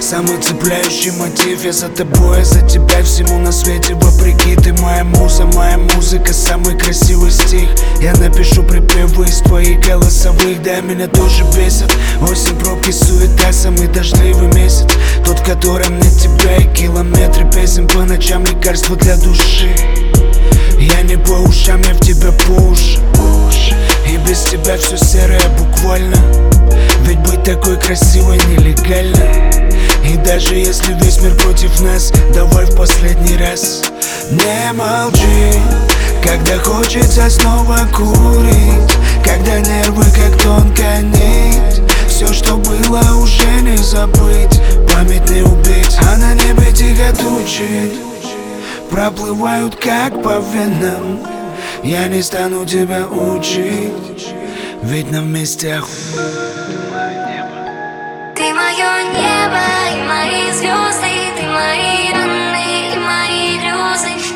Самый цепляющий мотив, я за тобой, я за тебя, всему на свете вопреки. Ты моя муза, моя музыка, самый красивый стих. Я напишу припевы из твоих голосовых. Да, меня тоже бесит осень, пробки, суета, самый дождливый месяц, тот, в котором нет тебя и километры песен по ночам, лекарство для души. Я не по ушам, я в тебя по уши. И без тебя все серое буквально, ведь быть такой красивой нелегально. И даже если весь мир против нас, давай в последний раз не молчи, когда хочется снова курить, когда нервы как тонкая нить. Все, что было, уже не забыть, память не убить, а на небе тихо тучи проплывают как по венам. Я не стану тебя учить, ведь нам вместе Ты мое небо и мои звезды, ты мои раны и мои грезы.